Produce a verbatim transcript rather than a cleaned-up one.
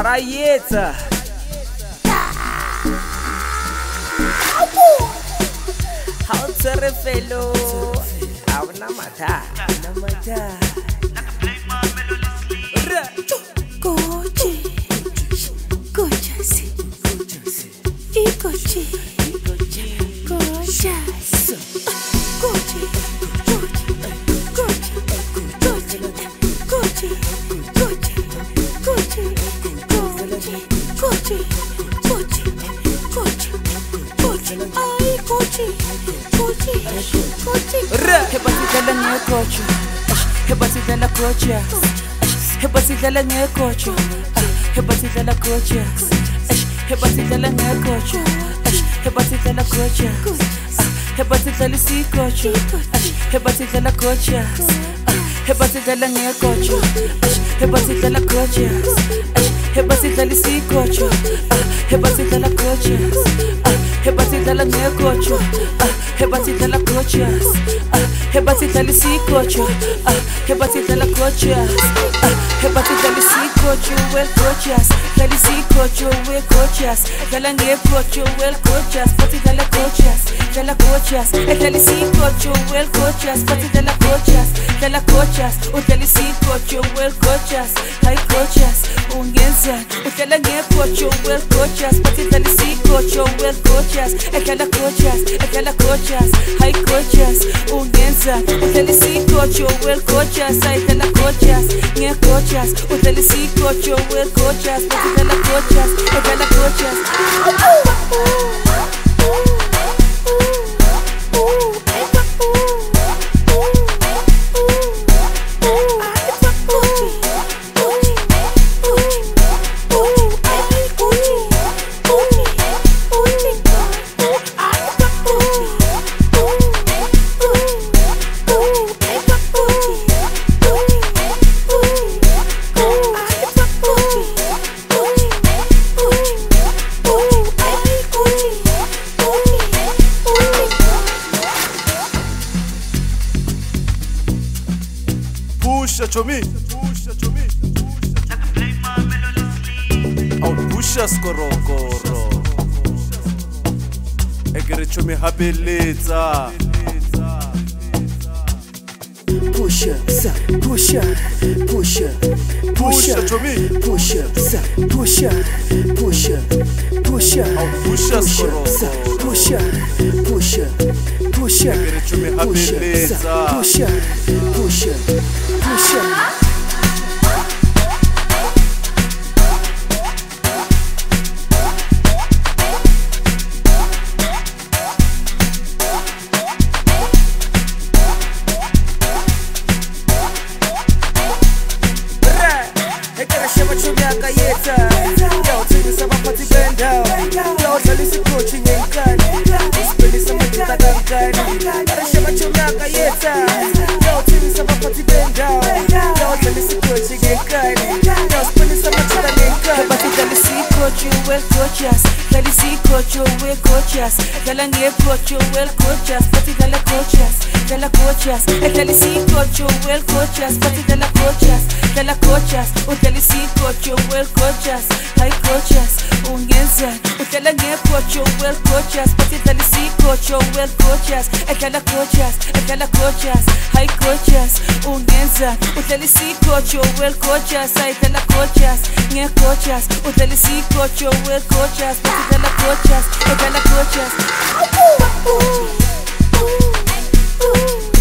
Rayetsa How to fellow Avna mata na mata Goji Gojasi Ikochi Gojasi Goji Goji Goji Goji Goji Goji Goji Goji Goji Goji Ay Goji Goji Goji Hebatidala ngekocho Hebatidala kocha Hebatidala ngekocho Hebatidala kocha Hebatidala ngekocho Hebatidala kocha Hebatidala sikocho Hebatidala kocha Hebatidala ngekocho Hebatidala kocha Hebatidala sikocho Hebatidala kocha Hebatidala ngekocho Hebatidala kocha Hebatidala sikocho Hebatidala kocha Hebatidala sikocho well coaches Dali sikocho well coaches Dala ngekocho well coaches Batidala coaches Dala coaches Dali sikocho well coaches Batidala coaches Dala coaches Udali sikocho well coaches High coaches Ungenza Udala ngekocho well coaches Batidala sikocho well coaches Dala coaches Dala coaches High coaches Ungenza Udali sikocho well coaches Dala coaches Nge coaches Udali sikocho well coaches Batidala coaches Dala coaches Pusha chomi, pusha chomi, au pusha skorokoro. Egere chomi habeletsa. Pusha, sa, pusha, pusha, pusha, chomi, pusha, sa, pusha, pusha, pusha, au pusha sa, skorokoro. pusha, pusha, pusha, Egere chomi pusha, sa, habeletsa. pusha, pusha, pusha. Yo, take this up, party bend down. Yo, tell us coaching ain't got it. Spend some money that I'm got it. Gotta show my children I get it. Yo, take this up, party bend down. Yo, tell us coaching ain't got it. Yo, spend some money that I'm got it. But tell us coach you well coaches. Tell us coach you well coaches. Tell us coach you well coaches. But tell us coaches. Tell us coaches. Tell us coach you well coaches. But tell us coaches. Tell us coaches. Tell us coach you well coaches. High coaches. Ungenza. Tell us coach you well coaches. But tell us coach you well coaches. Tell us coaches. Tell us coaches. High coaches. Ungenza. Tell us coach you well coaches. Tell us coaches. Nge coaches. Tell us coach you well coaches. But tell us coaches. Tell us coaches. Ooh, ooh, ooh.